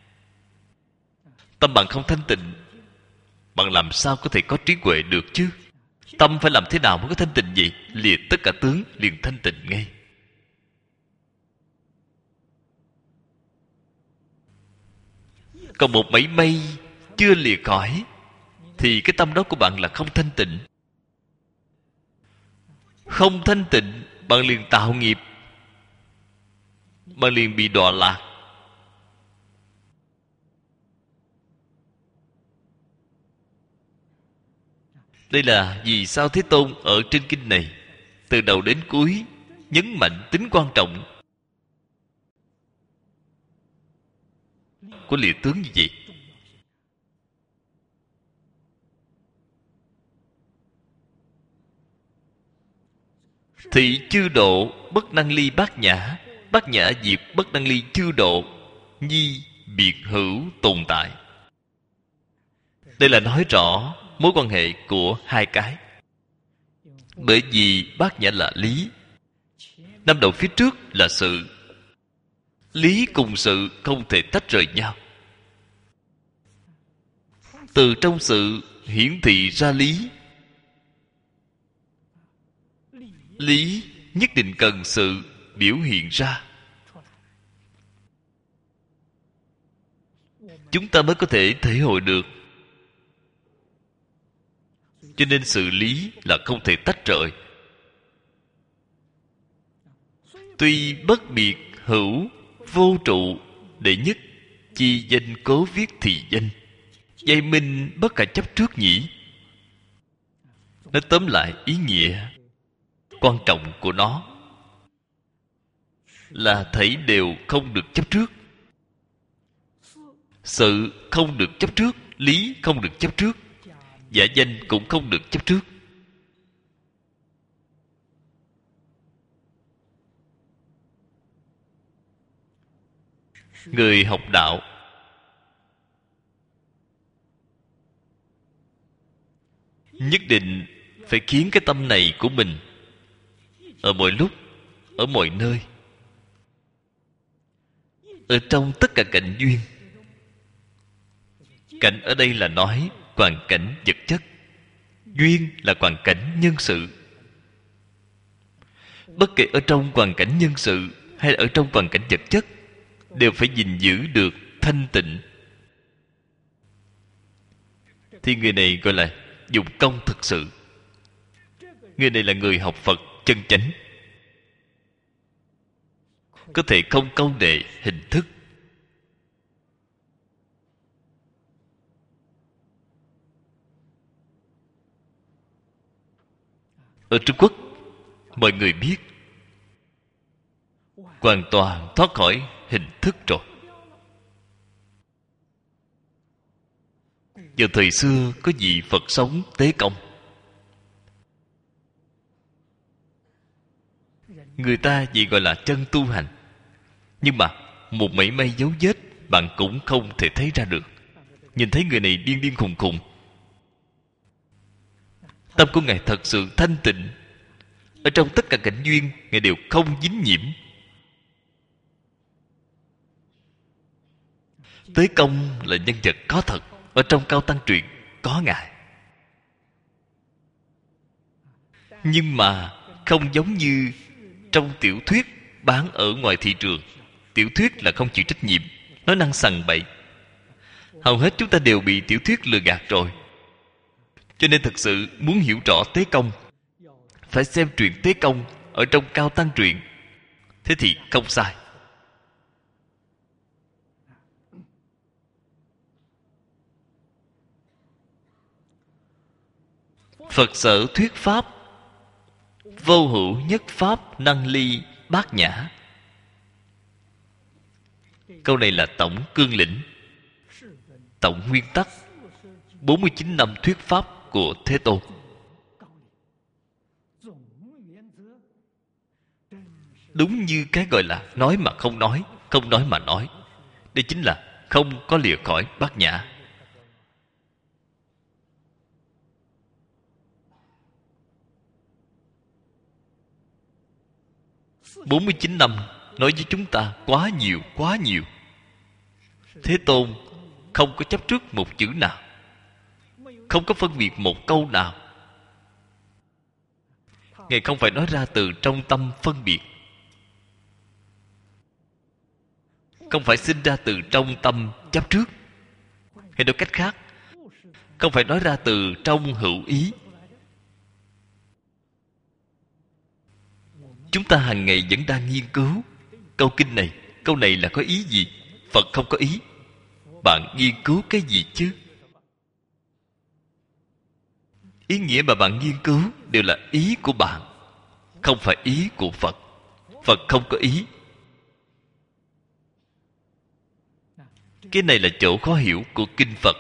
S1: Tâm bạn không thanh tịnh, bạn làm sao có thể có trí huệ được chứ? Tâm phải làm thế nào mới có thanh tịnh vậy? Lìa tất cả tướng liền thanh tịnh ngay. Còn một mảy may chưa lìa khỏi thì cái tâm đó của bạn là không thanh tịnh. Không thanh tịnh, bạn liền tạo nghiệp, bạn liền bị đọa lạc. Đây là vì sao Thế Tôn ở trên kinh này từ đầu đến cuối nhấn mạnh tính quan trọng của lìa tướng như vậy. Thị chư độ bất năng ly bát nhã. Bát nhã diệt bất năng ly chư độ, nhi biệt hữu tồn tại. Đây là nói rõ mối quan hệ của hai cái. Bởi vì bát nhã là lý, năm đầu phía trước là sự. Lý cùng sự không thể tách rời nhau. Từ trong sự hiển thị ra lý. Lý nhất định cần sự biểu hiện ra, chúng ta mới có thể thể hội được. Cho nên sự lý là không thể tách rời. Tuy bất biệt hữu vô trụ, đệ nhất chi danh cố viết thì danh. Dây minh bất khả chấp trước nhỉ. Nói tóm lại ý nghĩa quan trọng của nó là thảy đều không được chấp trước. Sự không được chấp trước, lý không được chấp trước, giả danh cũng không được chấp trước. Người học đạo nhất định phải khiến cái tâm này của mình ở mọi lúc, ở mọi nơi, ở trong tất cả cảnh duyên. Cảnh ở đây là nói hoàn cảnh vật chất, duyên là hoàn cảnh nhân sự. Bất kể ở trong hoàn cảnh nhân sự hay là ở trong hoàn cảnh vật chất, đều phải gìn giữ được thanh tịnh. Thì người này gọi là dụng công thực sự. Người này là người học Phật chân chánh, có thể không câu nệ hình thức. Ở Trung Quốc, mọi người biết hoàn toàn thoát khỏi hình thức rồi. Vào thời xưa có vị Phật sống Tế Công, người ta chỉ gọi là chân tu hành, nhưng mà một mảy may dấu vết bạn cũng không thể thấy ra được. Nhìn thấy người này điên điên khùng khùng. Tâm của Ngài thật sự thanh tịnh. Ở trong tất cả cảnh duyên, Ngài đều không dính nhiễm. Tế Công là nhân vật có thật. Ở trong Cao Tăng truyện có Ngài, nhưng mà không giống như trong tiểu thuyết bán ở ngoài thị trường. Tiểu thuyết là không chịu trách nhiệm, nói năng sằng bậy. Hầu hết chúng ta đều bị tiểu thuyết lừa gạt rồi. Cho nên thật sự muốn hiểu rõ Tế Công, phải xem truyện Tế Công ở trong Cao Tăng truyện. Thế thì không sai. Phật sở thuyết pháp, vô hữu nhất pháp năng ly bát nhã. Câu này là tổng cương lĩnh, tổng nguyên tắc bốn mươi chín năm thuyết pháp của Thế Tôn. Đúng như cái gọi là nói mà không nói, không nói mà nói. Đây chính là không có lìa khỏi bát nhã. bốn mươi chín năm nói với chúng ta quá nhiều, quá nhiều. Thế Tôn không có chấp trước một chữ nào, không có phân biệt một câu nào. Ngài không phải nói ra từ trong tâm phân biệt, không phải sinh ra từ trong tâm chấp trước. Hay nói cách khác, không phải nói ra từ trong hữu ý. Chúng ta hàng ngày vẫn đang nghiên cứu câu kinh này, câu này là có ý gì? Phật không có ý. Bạn nghiên cứu cái gì chứ? Ý nghĩa mà bạn nghiên cứu đều là ý của bạn, không phải ý của Phật. Phật không có ý. Cái này là chỗ khó hiểu của kinh Phật.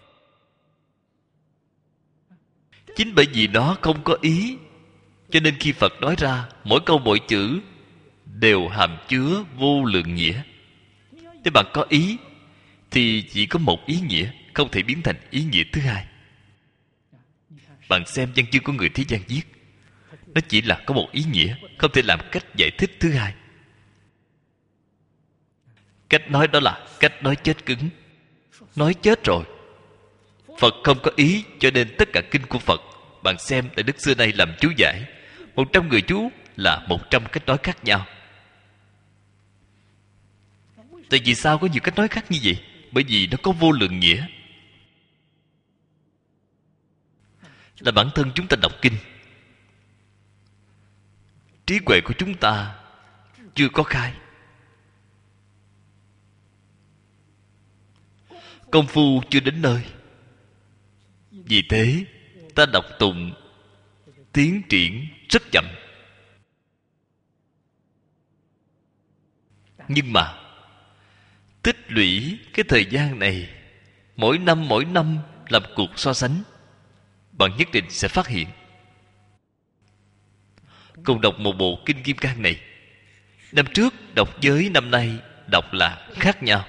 S1: Chính bởi vì nó không có ý, cho nên khi Phật nói ra, mỗi câu mỗi chữ đều hàm chứa vô lượng nghĩa. Nếu bạn có ý thì chỉ có một ý nghĩa, không thể biến thành ý nghĩa thứ hai. Bạn xem văn chương của người thế gian viết, nó chỉ là có một ý nghĩa, không thể làm cách giải thích thứ hai. Cách nói đó là cách nói chết cứng. Nói chết rồi. Phật không có ý, cho nên tất cả kinh của Phật, bạn xem Đại Đức xưa nay làm chú giải, một trăm người chú là một trăm cách nói khác nhau. Tại vì sao có nhiều cách nói khác như vậy? Bởi vì nó có vô lượng nghĩa. Là bản thân chúng ta đọc kinh, trí huệ của chúng ta chưa có khai, công phu chưa đến nơi. Vì thế ta đọc tụng tiến triển rất chậm. Nhưng mà tích lũy cái thời gian này, mỗi năm mỗi năm làm cuộc so sánh, bạn nhất định sẽ phát hiện, cùng đọc một bộ kinh Kim Cang này, năm trước đọc với năm nay đọc là khác nhau.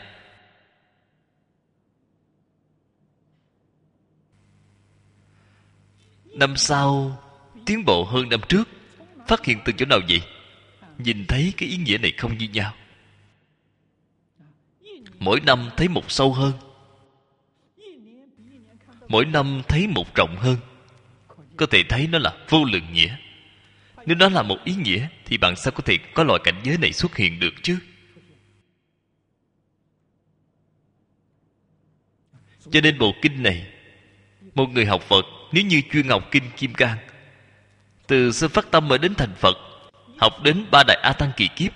S1: năm sau tiến bộ hơn năm trước. Phát hiện từ chỗ nào vậy? Nhìn thấy cái ý nghĩa này không như nhau. Mỗi năm thấy một sâu hơn, mỗi năm thấy một rộng hơn. Có thể thấy nó là vô lượng nghĩa. Nếu nó là một ý nghĩa thì bạn sao có thể có loại cảnh giới này xuất hiện được chứ? Cho nên bộ kinh này, một người học Phật nếu như chuyên học kinh Kim Cang, từ sơ phát tâm mà đến thành Phật, học đến ba đại A Tăng kỳ kiếp,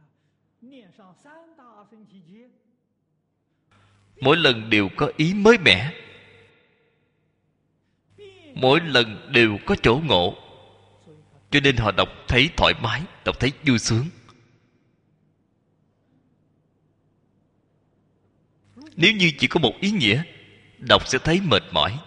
S1: mỗi lần đều có ý mới mẻ, mỗi lần đều có chỗ ngộ. Cho nên họ đọc thấy thoải mái, đọc thấy vui sướng. Nếu như chỉ có một ý nghĩa, đọc sẽ thấy mệt mỏi.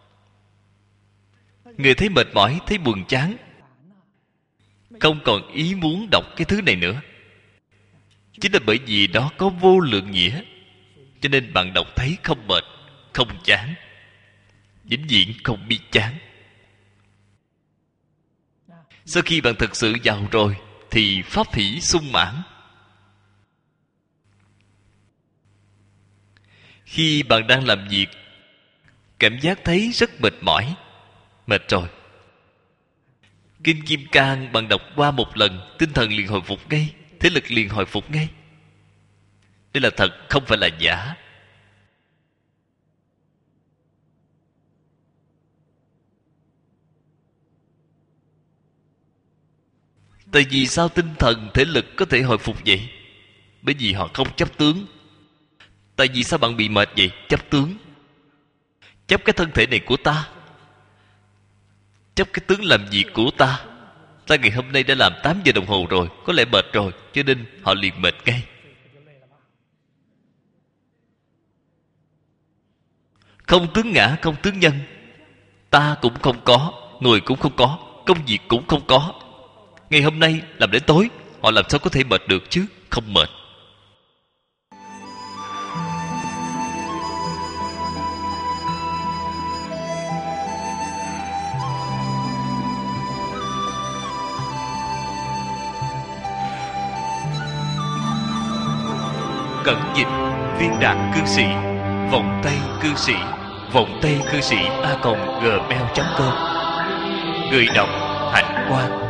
S1: Người thấy mệt mỏi, thấy buồn chán, không còn ý muốn đọc cái thứ này nữa. Chính là bởi vì đó có vô lượng nghĩa, cho nên bạn đọc thấy không mệt, không chán, vĩnh viễn không biết chán. Sau khi bạn thực sự vào rồi thì pháp hỷ sung mãn. Khi bạn đang làm việc, cảm giác thấy rất mệt mỏi, mệt rồi, kinh Kim Cang bạn đọc qua một lần, tinh thần liền hồi phục ngay, thế lực liền hồi phục ngay. Đây là thật, không phải là giả. Tại vì sao tinh thần, thể lực có thể hồi phục vậy? Bởi vì họ không chấp tướng. Tại vì sao bạn bị mệt vậy? Chấp tướng. Chấp cái thân thể này của ta, chấp cái tướng làm việc của ta. Ta ngày hôm nay đã làm tám giờ đồng hồ rồi, có lẽ mệt rồi, cho nên họ liền mệt ngay. Không tướng ngã, không tướng nhân. Ta cũng không có, người cũng không có, công việc cũng không có. Ngày hôm nay làm đến tối, họ làm sao có thể mệt được chứ? Không mệt. Cẩn dịch viên đạt cư sĩ, vọng tây cư sĩ, vọng tây cư sĩ a còng gmail chấm com. Người đọc Hạnh Quang.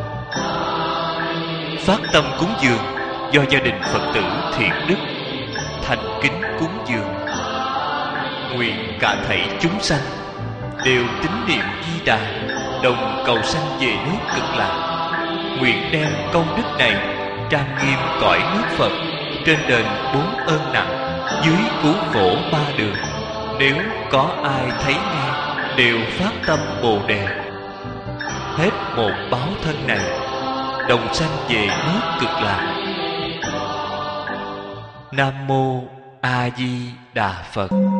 S1: Phát tâm cúng dường do gia đình Phật tử thiện đức, thành kính cúng dường. Nguyện cả thảy chúng sanh đều tín niệm Di Đà, đồng cầu sanh về nước Cực Lạc. Nguyện đem công đức này trang nghiêm cõi nước Phật, trên đền bốn ơn nặng, dưới cứu khổ ba đường. Nếu có ai thấy nghe, đều phát tâm Bồ Đề, hết một báo thân này, đồng sanh về nước Cực Lạc. Nam mô A Di Đà Phật.